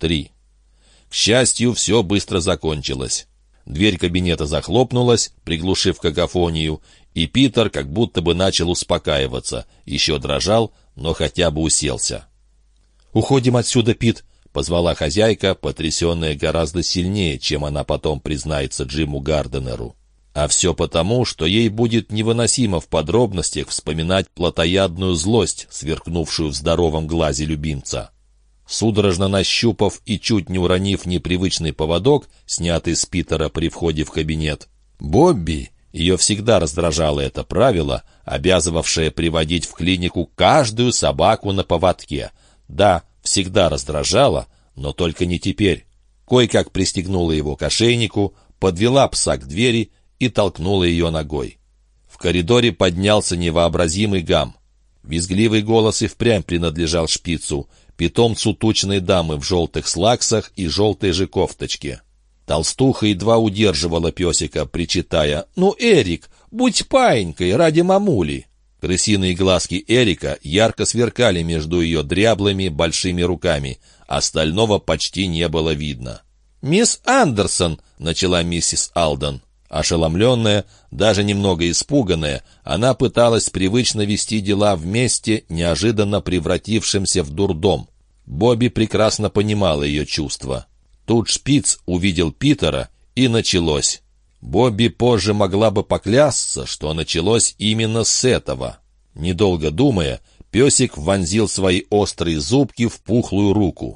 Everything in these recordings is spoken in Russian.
3. К счастью, все быстро закончилось. Дверь кабинета захлопнулась, приглушив какофонию, и Питер как будто бы начал успокаиваться. Еще дрожал, но хотя бы уселся. «Уходим отсюда, Пит», — позвала хозяйка, потрясенная гораздо сильнее, чем она потом признается Джиму Гарденеру. А все потому, что ей будет невыносимо в подробностях вспоминать плотоядную злость, сверкнувшую в здоровом глазе любимца. Судорожно нащупав и чуть не уронив непривычный поводок, снятый с Питера при входе в кабинет, Бобби, ее всегда раздражало это правило, обязывавшее приводить в клинику каждую собаку на поводке. Да, всегда раздражало, но только не теперь. Кое-как пристегнула его к ошейнику, подвела пса к двери и толкнула ее ногой. В коридоре поднялся невообразимый гам. Визгливый голос и впрямь принадлежал шпицу, питомцу тучной дамы в желтых слаксах и желтой же кофточке. Толстуха едва удерживала песика, причитая: «Ну, Эрик, будь паинькой ради мамули!» Крысиные глазки Эрика ярко сверкали между ее дряблыми большими руками, остального почти не было видно. «Мисс Андерсон!» — начала миссис Алден. Ошеломленная, даже немного испуганная, она пыталась привычно вести дела в месте, неожиданно превратившемся в дурдом. Бобби прекрасно понимала ее чувства. Тут шпиц увидел Питера, и началось. Бобби позже могла бы поклясться, что началось именно с этого. Недолго думая, песик вонзил свои острые зубки в пухлую руку.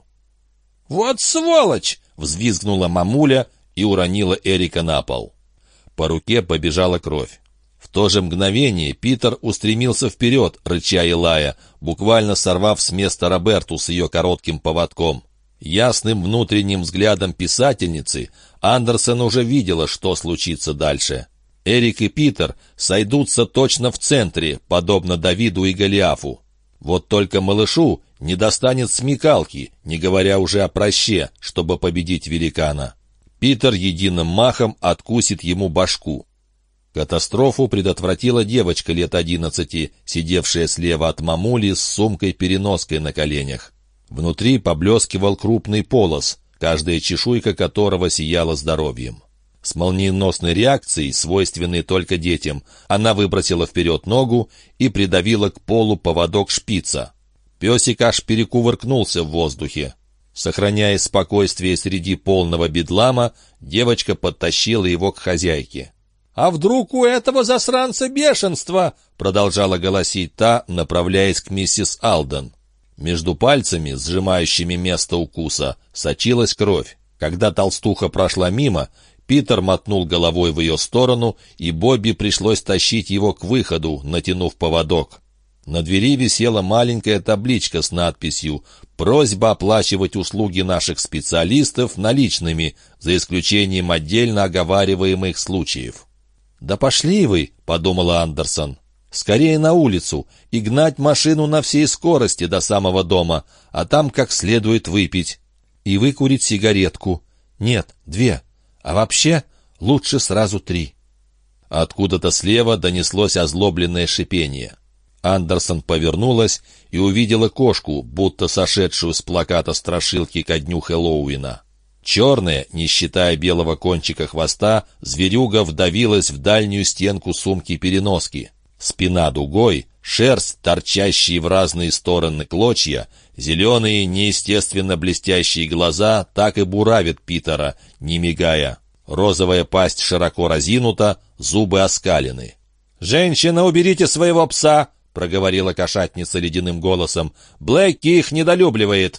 «Вот сволочь!» — взвизгнула мамуля и уронила Эрика на пол. По руке побежала кровь. В то же мгновение Питер устремился вперед, рыча и лая, буквально сорвав с места Роберту с ее коротким поводком. Ясным внутренним взглядом писательницы Андерсон уже видела, что случится дальше. Эрик и Питер сойдутся точно в центре, подобно Давиду и Голиафу. Вот только малышу не достанет смекалки, не говоря уже о проще, чтобы победить великана. Питер единым махом откусит ему башку. Катастрофу предотвратила девочка лет 11, сидевшая слева от мамули с сумкой-переноской на коленях. Внутри поблескивал крупный полос, каждая чешуйка которого сияла здоровьем. С молниеносной реакцией, свойственной только детям, она выбросила вперед ногу и придавила к полу поводок шпица. Песик аж перекувыркнулся в воздухе. Сохраняя спокойствие среди полного бедлама, девочка подтащила его к хозяйке. «А вдруг у этого засранца бешенство?» — продолжала голосить та, направляясь к миссис Алден. Между пальцами, сжимающими место укуса, сочилась кровь. Когда толстуха прошла мимо, Питер мотнул головой в ее сторону, и Бобби пришлось тащить его к выходу, натянув поводок. На двери висела маленькая табличка с надписью «Просьба оплачивать услуги наших специалистов наличными, за исключением отдельно оговариваемых случаев». «Да пошли вы», — подумала Андерсон. «Скорее на улицу и гнать машину на всей скорости до самого дома, а там как следует выпить. И выкурить сигаретку. Нет, 2. А вообще лучше сразу 3». Откуда-то слева донеслось озлобленное шипение. Андерсон повернулась и увидела кошку, будто сошедшую с плаката страшилки ко дню Хэллоуина. Черная, не считая белого кончика хвоста, зверюга вдавилась в дальнюю стенку сумки-переноски. Спина дугой, шерсть, торчащие в разные стороны клочья, зеленые, неестественно блестящие глаза так и буравят Питера, не мигая. Розовая пасть широко разинута, зубы оскалены. «Женщина, уберите своего пса!» — проговорила кошатница ледяным голосом. «Блэки их недолюбливает».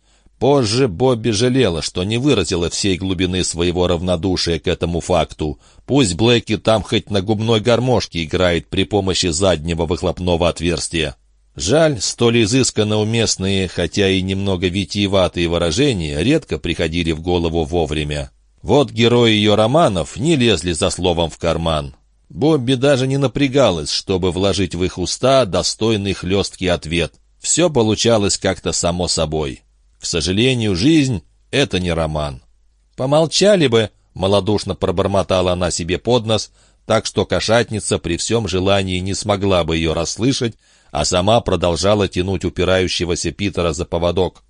Позже Бобби жалела, что не выразила всей глубины своего равнодушия к этому факту. Пусть Блэки там хоть на губной гармошке играет при помощи заднего выхлопного отверстия. Жаль, столь изысканно уместные, хотя и немного витиеватые выражения редко приходили в голову вовремя. Вот герои ее романов не лезли за словом в карман. Бобби даже не напрягалась, чтобы вложить в их уста достойный хлесткий ответ. Все получалось как-то само собой. К сожалению, жизнь — это не роман. «Помолчали бы», — малодушно пробормотала она себе под нос, так что кошатница при всем желании не смогла бы ее расслышать, а сама продолжала тянуть упирающегося Питера за поводок.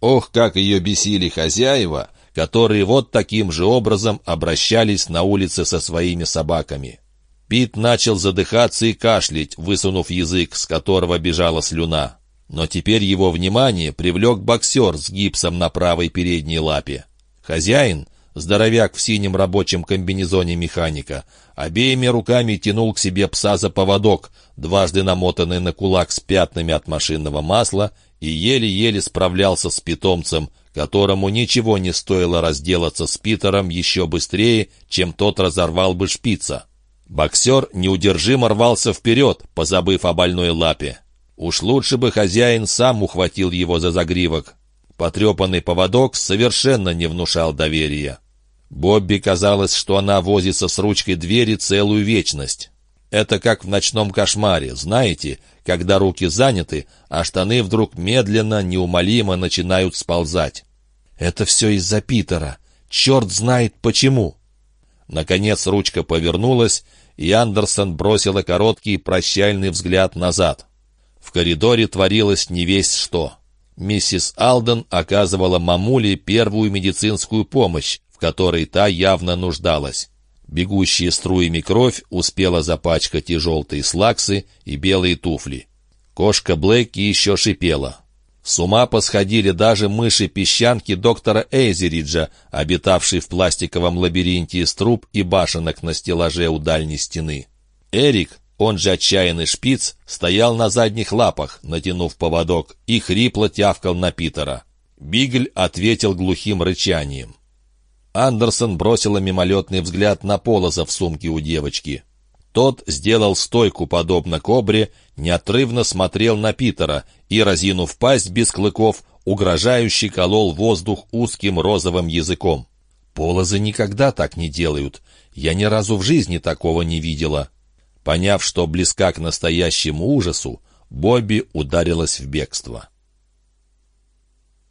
Ох, как ее бесили хозяева, которые вот таким же образом обращались на улице со своими собаками. Пит начал задыхаться и кашлять, высунув язык, с которого бежала слюна. Но теперь его внимание привлек боксер с гипсом на правой передней лапе. Хозяин, здоровяк в синем рабочем комбинезоне механика, обеими руками тянул к себе пса за поводок, дважды намотанный на кулак с пятнами от машинного масла, и еле-еле справлялся с питомцем, которому ничего не стоило разделаться с Питером еще быстрее, чем тот разорвал бы шпица. Боксер неудержимо рвался вперед, позабыв о больной лапе. Уж лучше бы хозяин сам ухватил его за загривок. Потрепанный поводок совершенно не внушал доверия. Бобби казалось, что она возится с ручкой двери целую вечность. Это как в ночном кошмаре, знаете, когда руки заняты, а штаны вдруг медленно, неумолимо начинают сползать. Это все из-за Питера. Черт знает почему. Наконец ручка повернулась, и Андерсон бросила короткий прощальный взгляд назад. В коридоре творилось невесть что. Миссис Алден оказывала мамуле первую медицинскую помощь, в которой та явно нуждалась. Бегущая струями кровь успела запачкать и желтые слаксы, и белые туфли. Кошка Блэки еще шипела. С ума посходили даже мыши-песчанки доктора Эйзериджа, обитавшие в пластиковом лабиринте из труб и башенок на стеллаже у дальней стены. Эрик, он же отчаянный шпиц, стоял на задних лапах, натянув поводок, и хрипло тявкал на Питера. Бигль ответил глухим рычанием. Андерсон бросила мимолетный взгляд на Полоза в сумке у девочки. Тот сделал стойку, подобно кобре, неотрывно смотрел на Питера и, разинув пасть без клыков, угрожающе колол воздух узким розовым языком. Полозы никогда так не делают. Я ни разу в жизни такого не видела. Поняв, что близка к настоящему ужасу, Бобби ударилась в бегство.